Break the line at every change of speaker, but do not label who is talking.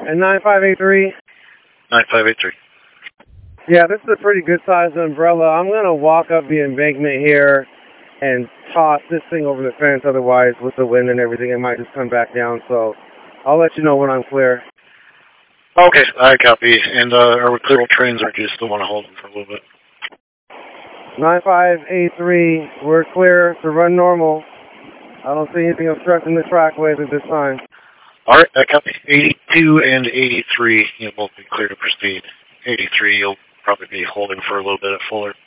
And 9583?
9583.
Yeah, this is a pretty good sized umbrella. I'm going to walk up the embankment here and toss this thing over the fence. Otherwise, with the wind and everything, it might just come back down. So I'll let you know when I'm clear.
Okay, I copy. And are we clear on trains, or do you still want to hold them for a little bit?
9583, we're clear to run normal. I don't see anything obstructing the trackways at this time.
All right, I copy. 82 and 83, you'll both be clear to proceed. 83, you'll probably be holding for a little bit at Fuller.